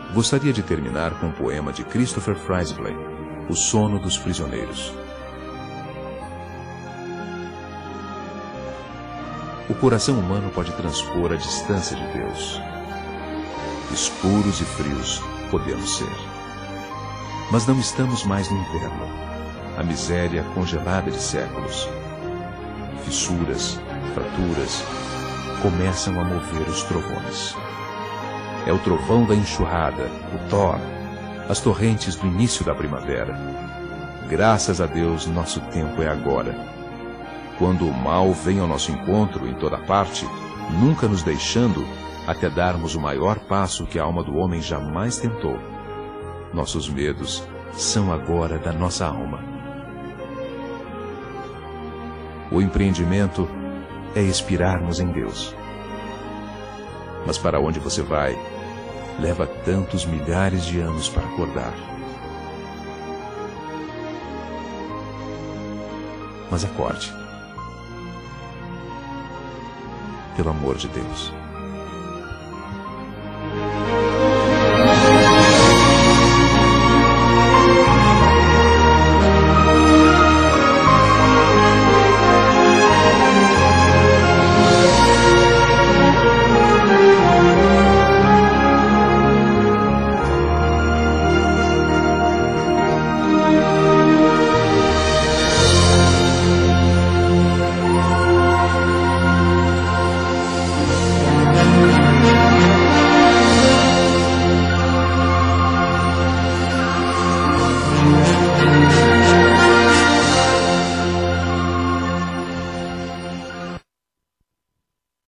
Gostaria de terminar com um poema de Christopher Friesley, O Sono dos Prisioneiros. O coração humano pode transpor a distância de Deus. Escuros e frios podemos ser. Mas não estamos mais no inverno, a miséria congelada de séculos. Fissuras, fraturas, começam a mover os trovões. É o trovão da enxurrada, o Thor, as torrentes do início da primavera. Graças a Deus, nosso tempo é agora. Quando o mal vem ao nosso encontro em toda parte, nunca nos deixando até darmos o maior passo que a alma do homem jamais tentou. Nossos medos são agora da nossa alma. O empreendimento é expirarmos em Deus. Mas para onde você vai, leva tantos milhares de anos para acordar. Mas acorde. Pelo amor de Deus.